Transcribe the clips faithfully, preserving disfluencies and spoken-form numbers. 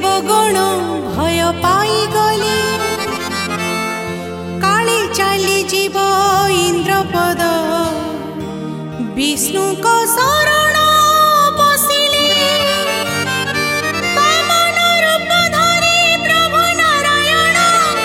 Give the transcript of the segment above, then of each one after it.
देवगण भय पाई गले काले चली जीव इंद्रपद विष्णु को शरण बसिले वामन रूप धरि प्रभु नारायण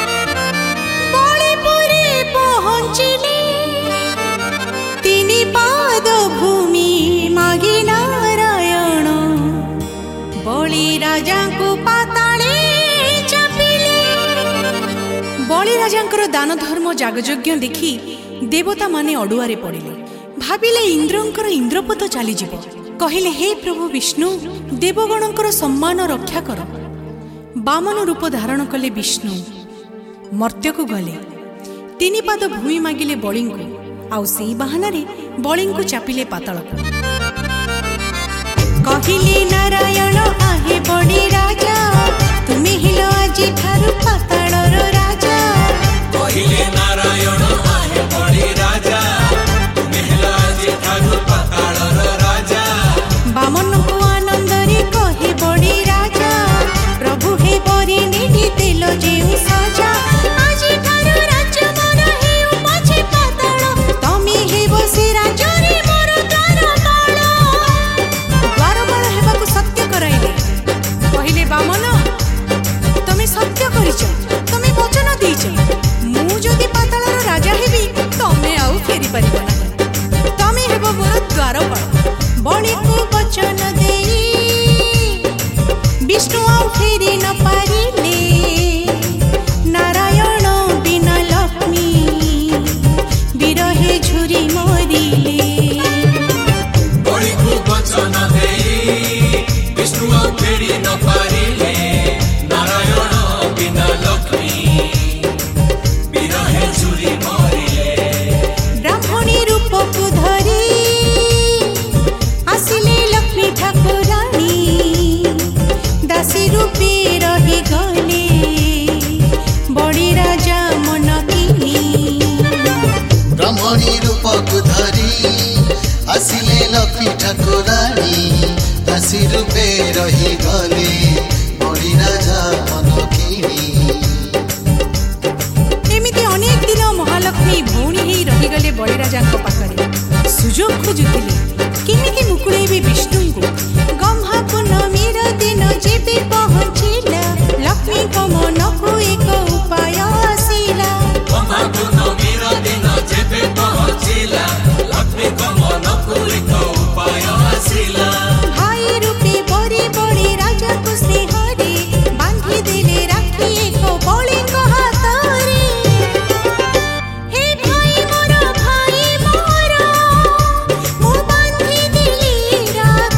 बलिपुरी पहुँचिले तीन पाद भूमि मागी नारायण बलि राजा को पाताले चापिले। बलि राजांकर दान धर्म जागयज्ञ देखि देवता माने अडुआरे पड़िले भाविले इंद्रंकर इंद्रपद चलीजिव कहले हे प्रभु विष्णु देवगणकर सम्मान रक्षा कर। वामन रूप धारण कले विष्णु मर्त्य को गले तीन पाद भूमि मागिले बलि को आउ सेई बहाना रे बलि को चापिले पाताल को कहले नारायण आहे बड़ी राजा तुमे हिलो आजी ठारू पाताळर राजा कहले नारायण आहे बड़ी राजा तुमे हिलो आजी ठारू पाताळर राजा। वामन को आनंद रे कहे बड़ी राजा प्रभु हे बरी नेडी तेलो जेउ सजा आजी ठारू राज्य मोर हेउ पछे पाताळ तमे हे बसे राजा रे मोर द्वार बाळ द्वार बाळ हेबाकु सत्य कराइले कहले वामन तमे सत्य करिछ तमे वचन देइछ मु जदि पाताळर राजा हेबी तमे आउ फेरी परिबो नाही तमे हेबो मोर द्वार बाळ। बलि को वचन देई विष्णु आउ फेरी न पारिले नारायण बिना लक्ष्मी विरहे झुरी मरिले। बलि को वचन देई विष्णु आउ फेरी न पारिले नारायण बिना लक्ष्मी विरहे झुरी मरिले। ब्राह्मणी रूप को धरी आसिले लक्ष्मी ठाकुरानी दासी रूपे रही गले बड़ी राजा मन किनी। ब्राह्मणी रूप को धरी आसिले लक्ष्मी ठाकुरानी दासी रूपे रही गले बड़ी राजा मन किनी। एमिति अनेक दिन महालक्ष्मी भौणी ही रहीगले बलि राजा पाखरे सुजोग खोजुथिले केमिति मुकुड़ेबे विष्णु को गम्हा पूर्णमीर दिन जेबे पहुँचिला लक्ष्मी को मन को एक उपाय आसिला गम्हा पूर्णमीर दिन जेबे पहुँचिला लक्ष्मी को मन को एक उपाय आसिला। भाई रूपे बड़ी बड़ी राजा को स्नेहरे बांधी देले राखी एक बलि को हाथरे हे भाई मोर भाई मोर मु बांधी देली राखी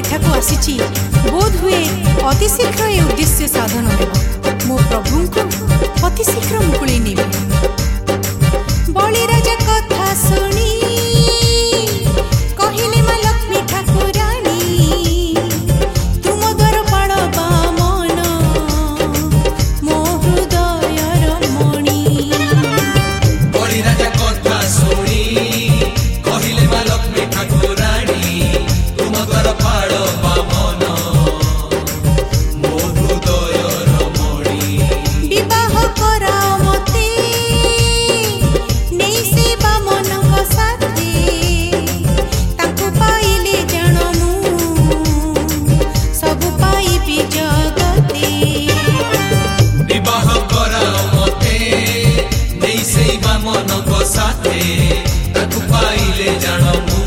एठाकू आसीची बोध हुए अति शीघ्र ए उद्देश्य साधन हेब मो प्रभु को अति शीघ्र मुकुली नेबे। बलि राजा कथा सुनी कहिले मा लक्ष्मी ठाकुरानी तुम द्वार पाड़ बामन मो हृदयर मणि। बलि राजा कथा सुनी कहिले मा लक्ष्मी ठाकुरानी तुम द्वार पाड़ बामन मो हृदयर मणि। विवाह कराओ मते नहीं से बामन को साथे ताकू पाइले जान मु सब पाइबी जगते। विवाह कराओ मते नहीं से बामन को साथे ताकू पाइले जान मु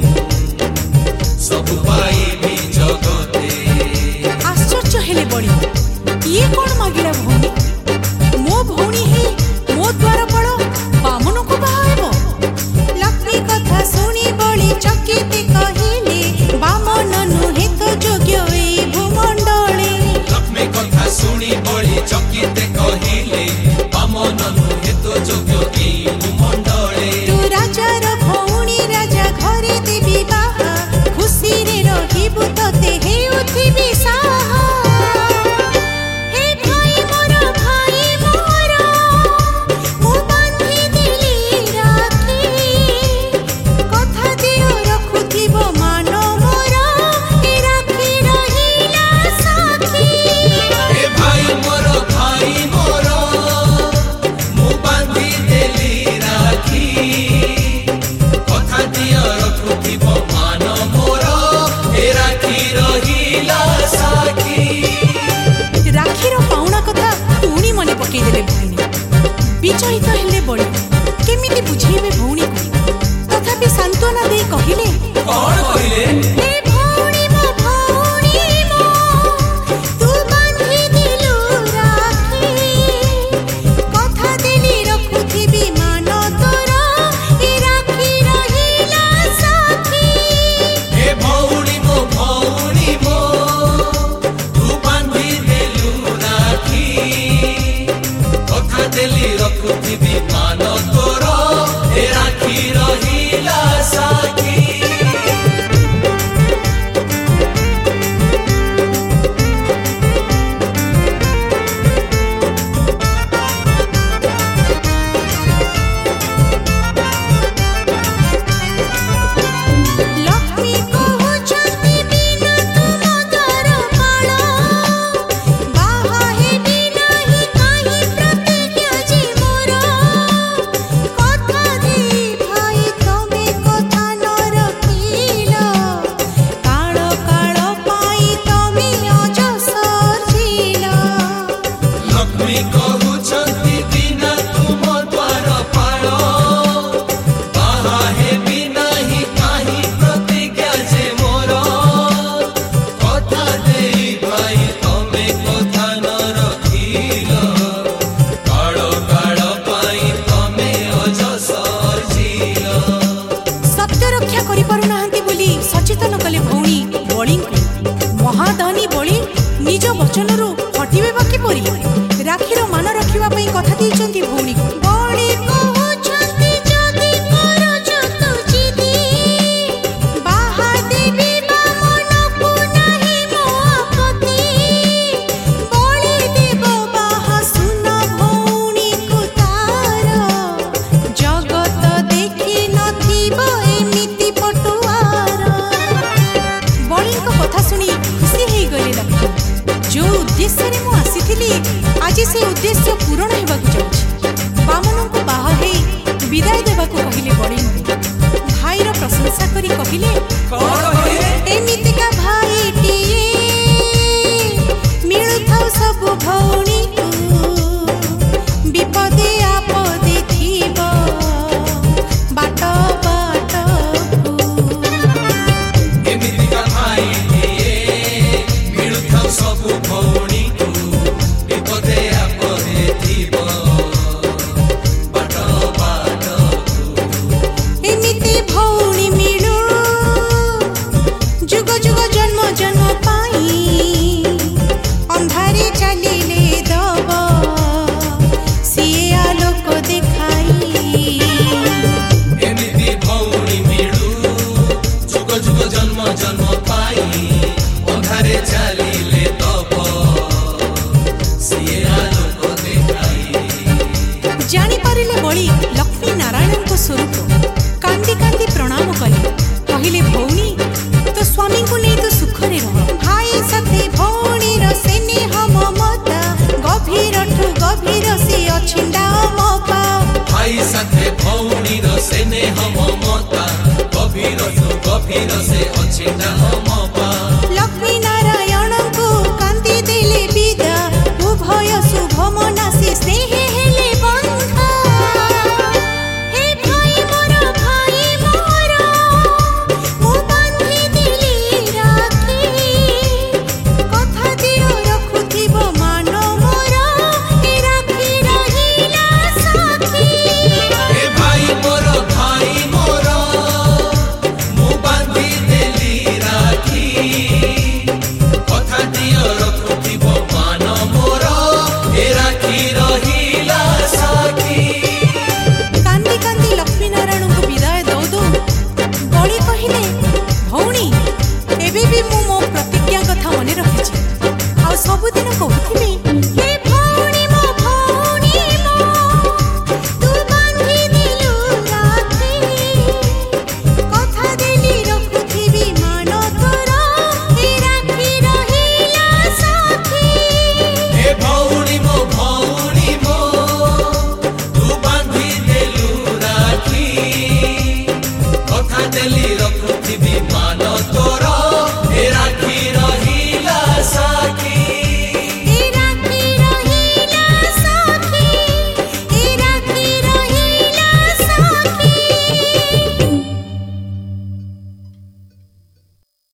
सब पाइबी जगते। आश्चर्य हेले बड़ी ये कौन मागिला भौणी मो भौणी ही मो द्वार पड़ो बामन को बाहाबो। लक्ष्मी कथा सुनी बड़ी चकित कहिले बामन नुहे तो योग्य ए भूमंडले। लक्ष्मी कथा सुनी बड़ी चकित कहिले बामन नुहे तो योग्य ए भूमंडले। तू राजार भौणी राजा घरे देवी बाहा खुशी रे रहिबु तते हेउथिबि साहा। हे भाई मोर भाई मोर मु बांधी देली राखी कथा दियो रखुथिबो मान मोर ए राखी रहिला साथी। ए भाई मोर भाई मोर मु बांधी देली राखी कथा दियो रखुथिबो मान मोर ए राखी रहिला साखी। राखीर पाउना कथा पुणी मन पकईदेले भौणी विचलित हेले बड़ी केमिति बुझेबे भौणी को तथापि सांत्वना दे कहिले कौन कहिले हे भौणी मो भौणी मो तू बांधी दिलु राखी कथा देली रखुथिबि मान तोर ए राखी रहिला साथी। ए भौणी मो भौणी मो तू बांधी देलु राखी कथा देली रखुथिबि मान तोर ए राखी रहिला साखी। लक्ष्मी कहुछन्ति बिना तुम द्वार पाल बाहा हेबि नाही काहि प्रतिज्ञा जे मोर कथा देई भाई तमे कथा न रखिल काल काल पाई तमे अजसर झिल। लक्ष्मी कहुछन्ति बिना तुम द्वार पाल बाहा हेबि नाही काहि प्रतिज्ञा जे मोर कथा देई भाई तमे कथा न रखिल काल काल पाई तमे अजसर झिल। सत्य रक्षा करि पारु नाहंती बोली सचेतन कले भौणी बळी महाधनी बळी निज वचनरु हटिबे बाकी परी राखीर मान रखिबा पई कथा देइचंती भौणी को। बळी कहुछंती जदि करज तु जिदी बाहा देबी बामन को नाही मो आपत्ति बळी देब बाहा सुन भौणी को तार जगत देखि नथिब एमिति पटुआर। बळी को कथा सुनी खुशी हेई गले लक्ष्मी जो उद्देश्य रे मु आसीथिली आज से उद्देश्य पूर्ण हेबाकु जाउछि। बामन को बाहा हेई विदाय देबाकु कहिले बळी भाईर प्रशंसा करी कहिले कौन कहिले एमितिका भाईटिए मिलुथाउ सब भौणी को विपदे आपदे थिब बाट बाट को। एमितिका भाई मिलुथाउ सब भौणी को विपदे आपदे थिब बाट बाट को। एमिति भौणी मिलु से अच्छी हम पा लक्ष्मी नारायण को कांदी देले विदा उभय शुभ मनासी स्नेह हेले बंधा हे भाई मोर भाई मोर मु बांधी देली राखी कथा दियो रखुथिबो मान मोर हे राखी रहिला साथी हे भाई मोर भाई मोर मु बांधी देली राखी कथा दियो रखुथिबो मान मोर हे राखी रहिला साखी कांदी कांदी लक्ष्मी नारायण को विदाय दौ दौ बड़ी कहले भौणी एबे भी मु मो प्रतिज्ञा कथा मने रखिछि आ सबुदिन कहथिबे हे भौणी मो भौणी मो तू बांधी दिलु राखी कथा देली रखुथिबी मान तोर हे राखी रहिला साथी हे भौणी मो भौणी मो तू बांधी देलु राखी कथा देली रखुथिबी